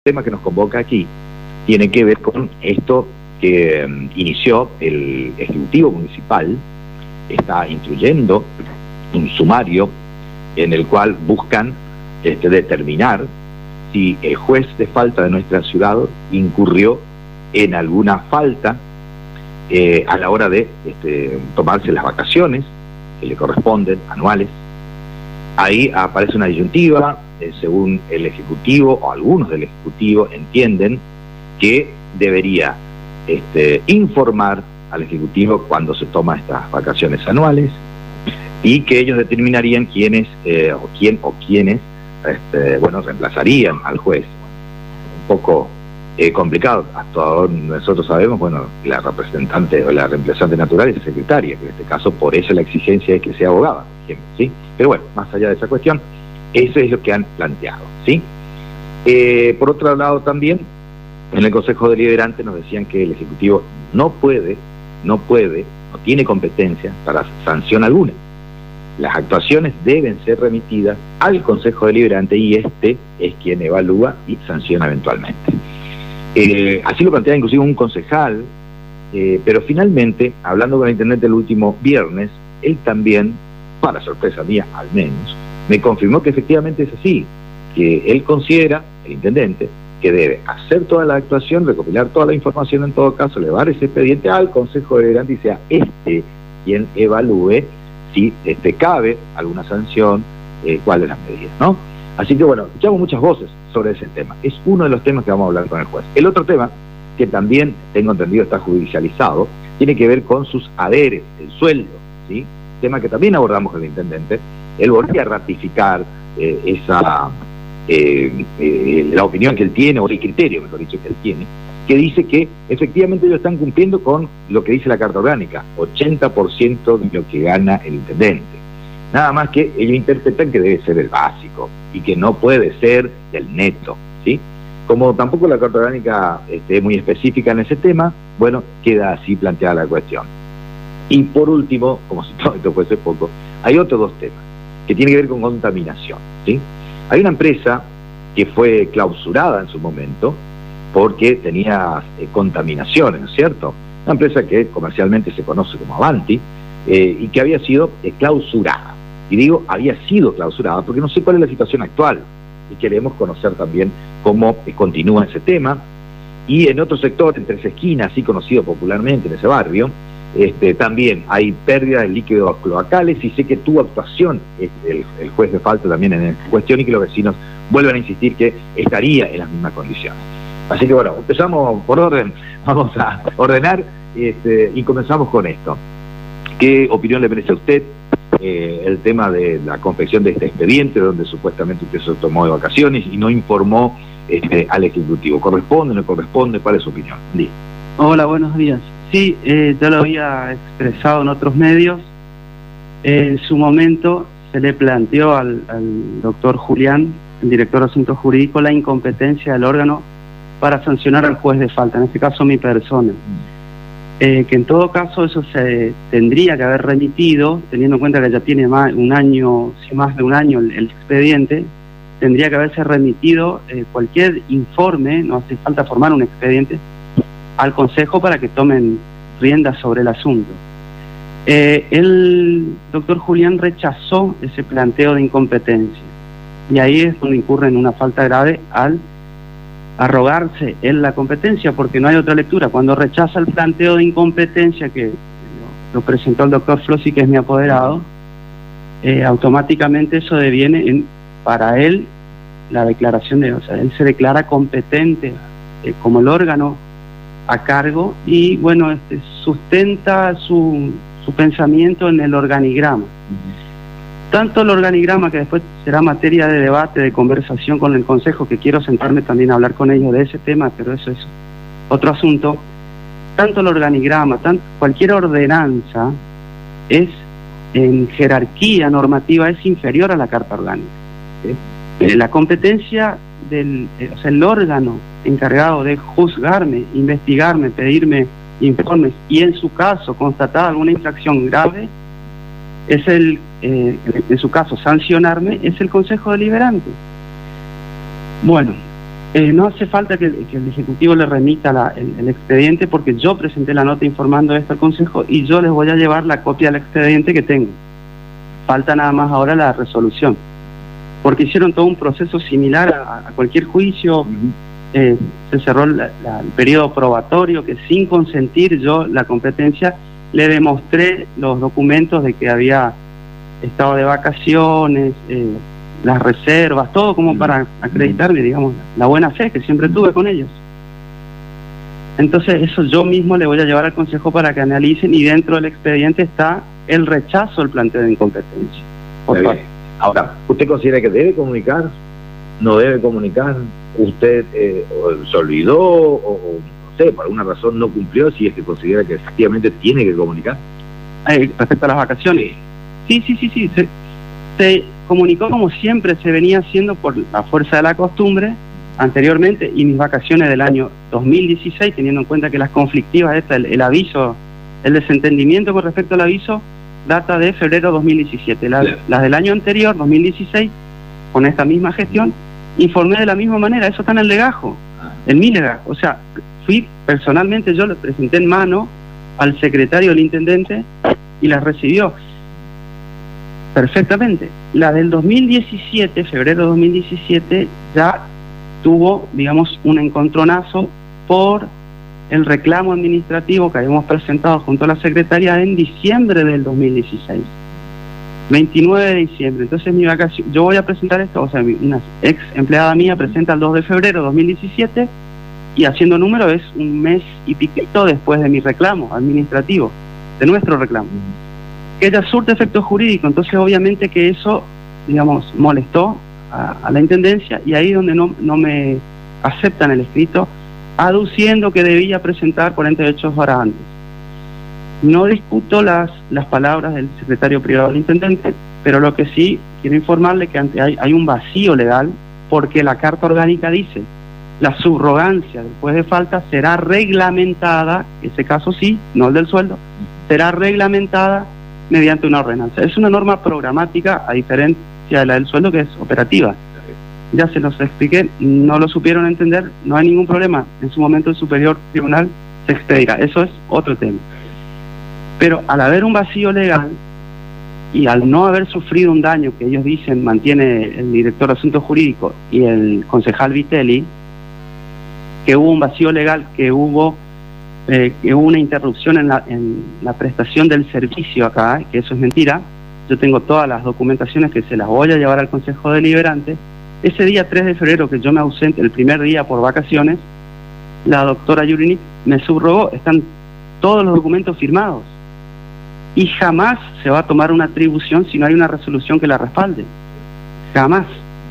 tema que nos convoca aquí tiene que ver con esto que inició el Ejecutivo Municipal. Está instruyendo un sumario en el cual buscan determinar si el juez de falta de nuestra ciudad incurrió en alguna falta a la hora de tomarse las vacaciones que le corresponden, anuales. Ahí aparece una disyuntiva, según el Ejecutivo, o algunos del Ejecutivo entienden que debería informar al Ejecutivo cuando se toma estas vacaciones anuales, y que ellos determinarían quiénes quiénes reemplazarían al juez. Un poco complicado. Hasta ahora nosotros sabemos, la representante o la reemplazante natural es la secretaria, que en este caso por eso la exigencia es que sea abogada, por ejemplo, ¿sí? Pero bueno, más allá de esa cuestión, eso es lo que han planteado, ¿sí? Por otro lado también, en el Consejo Deliberante nos decían que el Ejecutivo no tiene competencia para sanción alguna. Las actuaciones deben ser remitidas al Consejo Deliberante y este es quien evalúa y sanciona eventualmente. Así lo plantea inclusive un concejal, pero finalmente, hablando con el intendente el último viernes, él también, para sorpresa mía al menos, me confirmó que efectivamente es así, que él considera, el intendente, que debe hacer toda la actuación, recopilar toda la información en todo caso, elevar ese expediente al Consejo Deliberante y sea quien evalúe si cabe alguna sanción, cuáles las medidas, ¿no? Así que escuchamos muchas voces sobre ese tema. Es uno de los temas que vamos a hablar con el juez. El otro tema, que también tengo entendido está judicializado, tiene que ver con sus haberes, el sueldo, ¿sí? Tema que también abordamos con el intendente. Él volvía a ratificar la opinión que él tiene, o el criterio, mejor dicho, que él tiene, que dice que efectivamente ellos están cumpliendo con lo que dice la Carta Orgánica, 80% de lo que gana el intendente. Nada más que ellos interpretan que debe ser el básico y que no puede ser el neto, ¿sí? Como tampoco la Carta Orgánica es muy específica en ese tema, queda así planteada la cuestión. Y por último, como si todo esto fuese poco, hay otros dos temas que tienen que ver con contaminación, ¿sí? Hay una empresa que fue clausurada en su momento porque tenía contaminaciones, ¿no es cierto? Una empresa que comercialmente se conoce como Avanti, y que había sido clausurada. Y digo, había sido clausurada porque no sé cuál es la situación actual, y queremos conocer también cómo continúa ese tema. Y en otro sector, en Tres Esquinas, así conocido popularmente en ese barrio, también hay pérdida de líquidos cloacales, y sé que tuvo actuación el juez de falta también en esta cuestión, y que los vecinos vuelven a insistir que estaría en las mismas condiciones. Así que empezamos por orden, vamos a ordenar y comenzamos con esto. ¿Qué opinión le merece a usted el tema de la confección de este expediente donde supuestamente usted se tomó de vacaciones y no informó al Ejecutivo? ¿Corresponde, no corresponde? ¿Cuál es su opinión? Diga. Hola, buenos días. Sí, ya lo había expresado en otros medios. En su momento se le planteó al doctor Julián, el director de Asuntos Jurídicos, la incompetencia del órgano para sancionar al juez de falta, en este caso mi persona. Que en todo caso eso se tendría que haber remitido, teniendo en cuenta que ya tiene más de un año el expediente, tendría que haberse remitido cualquier informe, no hace falta formar un expediente, al Consejo para que tomen riendas sobre el asunto. El doctor Julián rechazó ese planteo de incompetencia, y ahí es donde incurre en una falta grave al arrogarse en la competencia, porque no hay otra lectura. Cuando rechaza el planteo de incompetencia que lo presentó el doctor Flossi, que es mi apoderado, automáticamente eso deviene para él la declaración él se declara competente como el órgano a cargo, y sustenta su pensamiento en el organigrama. Tanto el organigrama, que después será materia de debate, de conversación con el Consejo, que quiero sentarme también a hablar con ellos de ese tema, pero eso es otro asunto. Tanto el organigrama, cualquier ordenanza es, en jerarquía normativa, es inferior a la Carta Orgánica. La competencia el órgano encargado de juzgarme, investigarme, pedirme informes y en su caso constatar alguna infracción grave, es en su caso sancionarme, es el Consejo Deliberante. No hace falta que el Ejecutivo le remita el expediente, porque yo presenté la nota informando de esto al Consejo y yo les voy a llevar la copia del expediente que tengo. Falta nada más ahora la resolución, porque hicieron todo un proceso similar a cualquier juicio. Se cerró el periodo probatorio, que sin consentir yo la competencia le demostré los documentos de que había estado de vacaciones, las reservas, todo como para acreditarme, digamos, la buena fe que siempre tuve con ellos. Entonces eso yo mismo le voy a llevar al Consejo para que analicen, y dentro del expediente está el rechazo al planteo de incompetencia. Ahora, ¿usted considera que debe comunicar? ¿No debe comunicar? ¿Usted se olvidó o no sé, por alguna razón no cumplió, si es que considera que efectivamente tiene que comunicar? Respecto a las vacaciones, sí. Se comunicó como siempre se venía haciendo por la fuerza de la costumbre anteriormente, y mis vacaciones del año 2016, teniendo en cuenta que las conflictivas, el aviso, el desentendimiento con respecto al aviso, data de febrero 2017. Las del año anterior, 2016, con esta misma gestión, informé de la misma manera. Eso está en el legajo, en mi legajo. O sea, fui personalmente, yo le presenté en mano al secretario del intendente y las recibió perfectamente. La del 2017, febrero 2017, ya tuvo, digamos, un encontronazo por el reclamo administrativo que habíamos presentado junto a la Secretaría en diciembre del 2016, 29 de diciembre. Entonces mi vacación, yo voy a presentar esto, o sea, una ex empleada mía presenta el 2 de febrero de 2017, y haciendo número es un mes y piquito después de mi reclamo administrativo, de nuestro reclamo, que ella surte efecto jurídico. Entonces obviamente que eso, digamos, molestó a la Intendencia, y ahí donde no me aceptan el escrito, aduciendo que debía presentar 48 horas antes. No discuto las palabras del secretario privado del intendente, pero lo que sí quiero informarle que hay un vacío legal, porque la Carta Orgánica dice: la subrogancia del juez de falta será reglamentada, ese caso sí, no el del sueldo, será reglamentada mediante una ordenanza. Es una norma programática, a diferencia de la del sueldo, que es operativa. Ya se los expliqué, no lo supieron entender, no hay ningún problema. En su momento el Superior Tribunal se expedirá, eso es otro tema. Pero al haber un vacío legal y al no haber sufrido un daño que ellos dicen mantiene el director de Asuntos Jurídicos y el concejal Vitelli, que hubo un vacío legal, que hubo una interrupción en la prestación del servicio acá, que eso es mentira. Yo tengo todas las documentaciones que se las voy a llevar al Consejo Deliberante. Ese día 3 de febrero que yo me ausenté, el primer día por vacaciones, la doctora Yurini me subrogó, están todos los documentos firmados, y jamás se va a tomar una atribución si no hay una resolución que la respalde, jamás.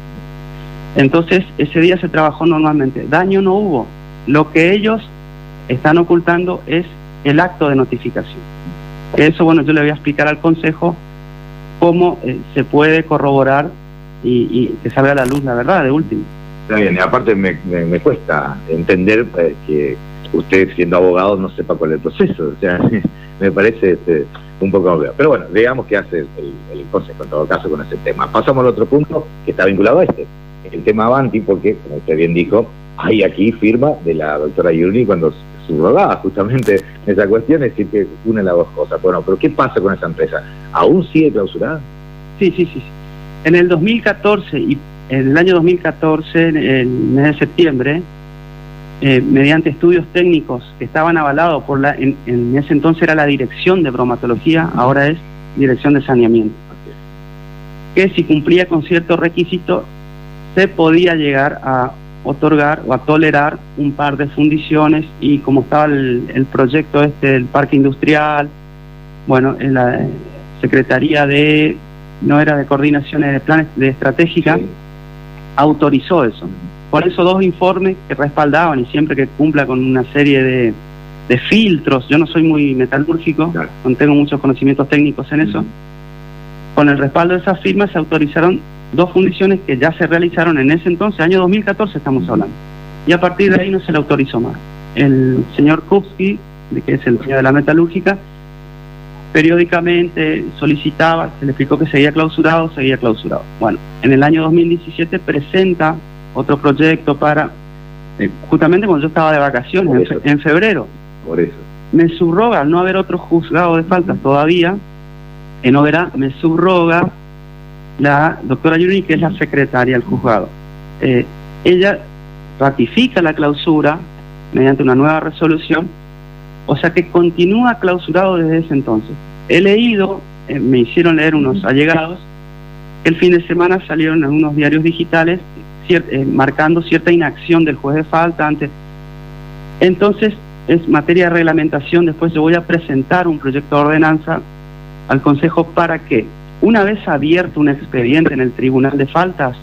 Entonces ese día se trabajó normalmente, daño no hubo. Lo que ellos están ocultando es el acto de notificación. Eso, bueno, yo le voy a explicar al Consejo cómo se puede corroborar y que salga a la luz la verdad, de último. Está bien, y aparte me cuesta entender que usted, siendo abogado, no sepa cuál es el proceso. O sea, me parece un poco obvio. Pero bueno, veamos qué hace el Consejo en todo caso con ese tema. Pasamos al otro punto que está vinculado a este, el tema Avanti, porque, como usted bien dijo, hay aquí firma de la doctora Yurni cuando subrogaba justamente esa cuestión, es decir, que une las dos cosas. Bueno, pero ¿qué pasa con esa empresa? ¿Aún sigue clausurada? Sí. En el 2014, y en el año 2014, en el mes de septiembre, mediante estudios técnicos que estaban avalados por en ese entonces era la Dirección de Bromatología, ahora es Dirección de Saneamiento, que si cumplía con ciertos requisitos se podía llegar a otorgar o a tolerar un par de fundiciones, y como estaba el proyecto del parque industrial, bueno, en la Secretaría de Coordinaciones de Planes de Estratégica, sí, autorizó eso. Por eso 2 informes que respaldaban, y siempre que cumpla con una serie de filtros, yo no soy muy metalúrgico, claro, no tengo muchos conocimientos técnicos en eso, con el respaldo de esas firmas se autorizaron 2 fundiciones que ya se realizaron en ese entonces, año 2014 estamos hablando, y a partir de ahí no se le autorizó más. El señor Kupski, que es el dueño de la metalúrgica, periódicamente solicitaba, se le explicó que seguía clausurado. Bueno, en el año 2017 presenta otro proyecto para justamente cuando yo estaba de vacaciones, en febrero. Por eso. Me subroga, al no haber otro juzgado de faltas todavía, en Oberá, me subroga la doctora Yuri, que es la secretaria del juzgado. Ella ratifica la clausura mediante una nueva resolución, o sea que continúa clausurado desde ese entonces. He leído, me hicieron leer unos allegados, que el fin de semana salieron en unos diarios digitales marcando cierta inacción del juez de falta antes. Entonces, es materia de reglamentación. Después yo voy a presentar un proyecto de ordenanza al Consejo para que, una vez abierto un expediente en el Tribunal de Faltas,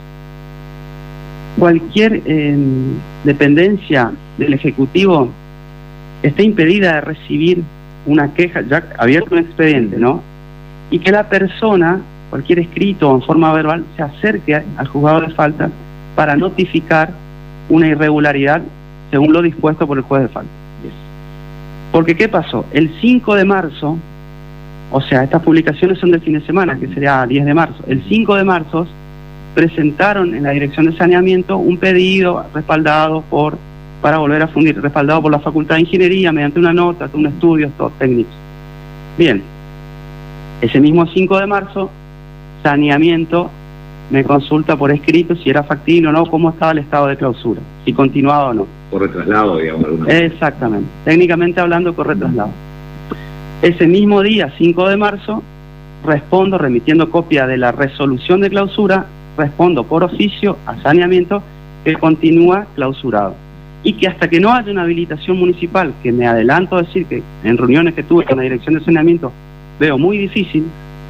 cualquier dependencia del Ejecutivo esté impedida de recibir una queja, ya abierto un expediente, ¿no? Y que la persona, cualquier escrito o en forma verbal, se acerque al juzgado de faltas para notificar una irregularidad según lo dispuesto por el juez de falta. Porque ¿qué pasó? El 5 de marzo, o sea, estas publicaciones son del fin de semana, que sería 10 de marzo. El 5 de marzo presentaron en la Dirección de Saneamiento un pedido respaldado para volver a fundir, respaldado por la Facultad de Ingeniería mediante una nota, un estudio, todos técnicos. Bien, ese mismo 5 de marzo, Saneamiento me consulta por escrito si era factible o no, cómo estaba el estado de clausura, si continuaba o no. Por retraslado, digamos. Exactamente, técnicamente hablando, por retraslado. Ese mismo día, 5 de marzo, respondo remitiendo copia de la resolución de clausura, respondo por oficio a Saneamiento que continúa clausurado. Y que hasta que no haya una habilitación municipal, que me adelanto a decir que en reuniones que tuve con la Dirección de Saneamiento veo muy difícil,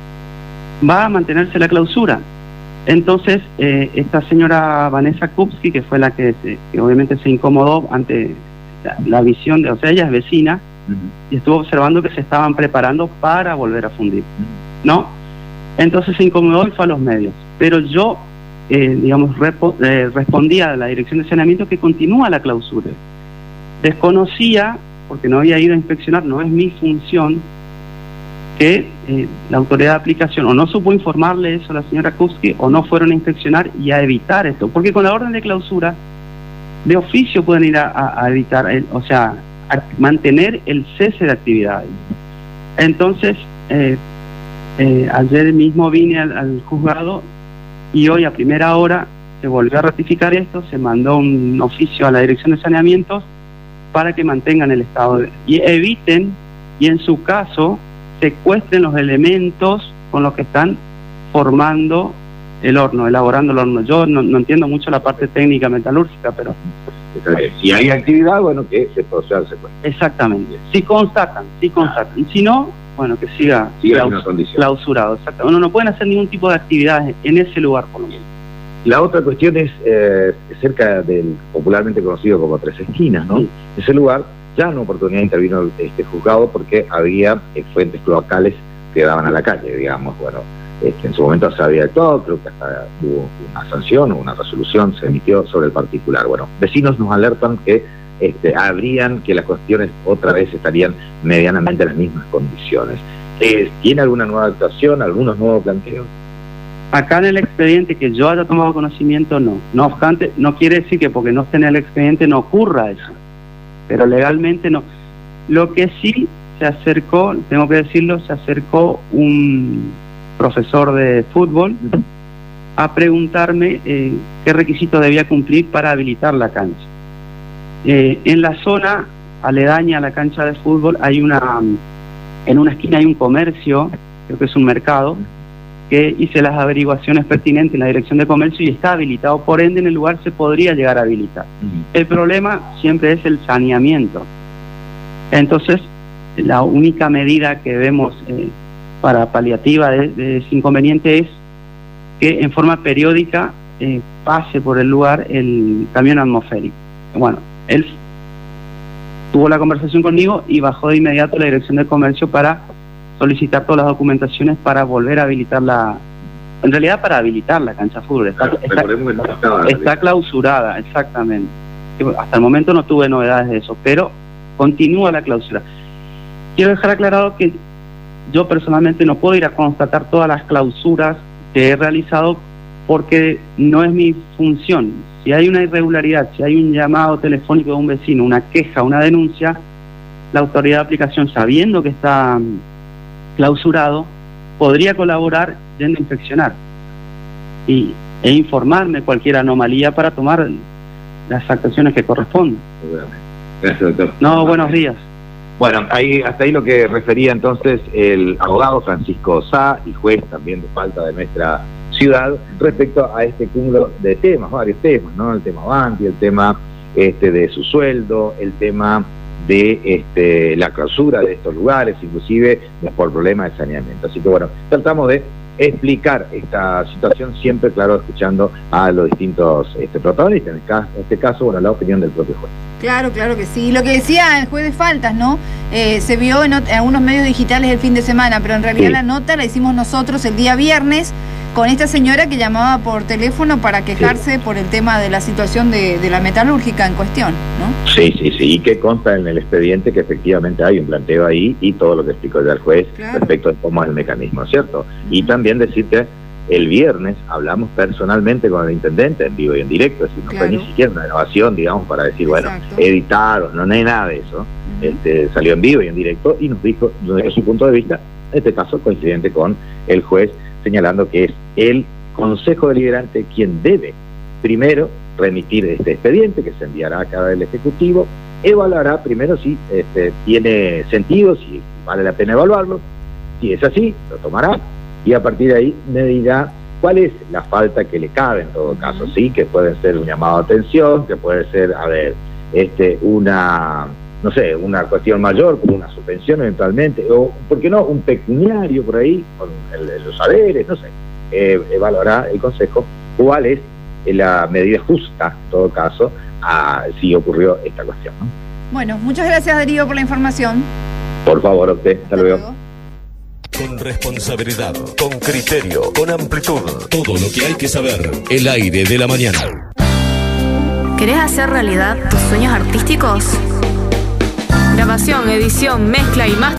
va a mantenerse la clausura. Entonces, esta señora Vanessa Kupski, que fue la que obviamente se incomodó ante la visión de, o sea, ella es vecina, y estuvo observando que se estaban preparando para volver a fundir, ¿no? Entonces se incomodó y fue a los medios. Pero yo, digamos, respondía a la Dirección de Saneamiento que continúa la clausura. Desconocía, porque no había ido a inspeccionar, no es mi función, que la autoridad de aplicación o no supo informarle eso a la señora Kupski o no fueron a inspeccionar y a evitar esto. Porque con la orden de clausura, de oficio pueden ir a evitar, o sea, a mantener el cese de actividades. Entonces, ayer mismo vine al juzgado y hoy a primera hora se volvió a ratificar esto, se mandó un oficio a la Dirección de Saneamientos para que mantengan el estado y eviten, y en su caso, secuestren los elementos con los que están formando el horno, elaborando el horno. Yo no entiendo mucho la parte técnica metalúrgica, pero... Si hay actividad, bueno, que se proceda al secuestro. Exactamente. Si constatan. Si no, bueno, que siga clausurado. Exactamente. No pueden hacer ningún tipo de actividades en ese lugar, por lo menos. La otra cuestión es cerca del popularmente conocido como Tres Esquinas, ¿no? Sí. Ese lugar, ya en una oportunidad intervino este juzgado porque había fuentes cloacales que daban a la calle, digamos. Bueno, en su momento se había actuado, creo que hasta hubo una sanción o una resolución se emitió sobre el particular. Bueno, vecinos nos alertan que que las cuestiones otra vez estarían medianamente en las mismas condiciones. ¿Tiene alguna nueva actuación, algunos nuevos planteos? Acá en el expediente que yo haya tomado conocimiento, no. No obstante, no quiere decir que porque no esté en el expediente no ocurra eso, pero legalmente no. Lo que sí se acercó, tengo que decirlo, se acercó un profesor de fútbol a preguntarme qué requisito debía cumplir para habilitar la cancha. En la zona aledaña a la cancha de fútbol hay en una esquina hay un comercio, creo que es un mercado, que hice las averiguaciones pertinentes en la Dirección de Comercio y está habilitado, por ende en el lugar se podría llegar a habilitar. El problema siempre es el saneamiento. Entonces, la única medida que vemos para paliativa de ese inconveniente es que en forma periódica pase por el lugar el camión atmosférico. Bueno, él tuvo la conversación conmigo y bajó de inmediato a la Dirección de Comercio para solicitar todas las documentaciones para volver a habilitar en realidad para habilitar la cancha de fútbol. Está clausurada, exactamente. Hasta el momento no tuve novedades de eso, pero continúa la clausura. Quiero dejar aclarado que yo personalmente no puedo ir a constatar todas las clausuras que he realizado porque no es mi función. si hay una irregularidad, si hay un llamado telefónico de un vecino, una queja, una denuncia, la autoridad de aplicación, sabiendo que está clausurado, podría colaborar yendo a inspeccionar e informarme cualquier anomalía para tomar las actuaciones que correspondan. Gracias, doctor. No, buenos días. Bueno, hasta ahí lo que refería entonces el abogado Francisco Sá y juez también de falta de nuestra ciudad respecto a este cúmulo de temas, varios temas, ¿no? El tema Banti, el tema de su sueldo, el tema de la clausura de estos lugares, inclusive por problemas de saneamiento. Así que bueno, tratamos de explicar esta situación siempre, claro, escuchando a los distintos protagonistas, en este caso, bueno, la opinión del propio juez. Claro, claro que sí. Lo que decía el juez de faltas, ¿no? Se vio en algunos medios digitales el fin de semana, pero en realidad sí, la nota la hicimos nosotros el día viernes con esta señora que llamaba por teléfono para quejarse por el tema de la situación de la metalúrgica en cuestión, ¿no? Sí, y que consta en el expediente que efectivamente hay un planteo ahí y todo lo que explicó ya el juez respecto de cómo es el mecanismo, ¿cierto? Y también decirte, el viernes hablamos personalmente con el intendente en vivo y en directo, es decir, no fue ni siquiera una grabación, digamos, para decir, bueno, editaron, no hay nada de eso. Salió en vivo y en directo y nos dijo su punto de vista, en este caso coincidente con el juez, señalando que es el Consejo Deliberante quien debe primero remitir este expediente que se enviará a cada del Ejecutivo, evaluará primero si tiene sentido, si vale la pena evaluarlo, si es así, lo tomará, y a partir de ahí me dirá cuál es la falta que le cabe en todo caso, sí, que puede ser un llamado de atención, que puede ser, una cuestión mayor, como una suspensión eventualmente, o, ¿por qué no?, un pecuniario por ahí, con los saberes, no sé. Evaluará el Consejo cuál es la medida justa, en todo caso, si ocurrió esta cuestión, ¿no? Bueno, muchas gracias, Darío, por la información. Por favor, a usted. Hasta luego. Con responsabilidad, con criterio, con amplitud. Todo lo que hay que saber. El aire de la mañana. ¿Querés hacer realidad tus sueños artísticos? Grabación, edición, mezcla y más.